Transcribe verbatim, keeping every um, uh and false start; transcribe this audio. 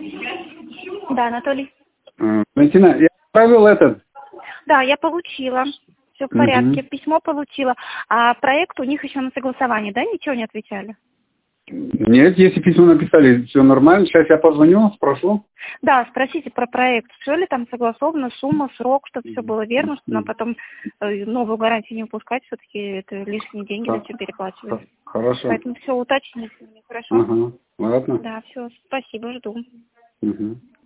Да, Анатолий. А, Валентина, я отправил этот. Да, я получила. Все в порядке. Угу. Письмо получила. А проект у них еще на согласование, да? Ничего не отвечали? Нет, если письмо написали, все нормально. Сейчас я позвоню, спрошу. Да, спросите про проект. Все ли там согласовано, сумма, срок, чтобы все было верно, чтобы нам потом новую гарантию не упускать. Все-таки это лишние деньги, зачем переплачивать. Хорошо. Поэтому все уточните. Хорошо? Ага, ладно. Да, все, спасибо, жду. Угу.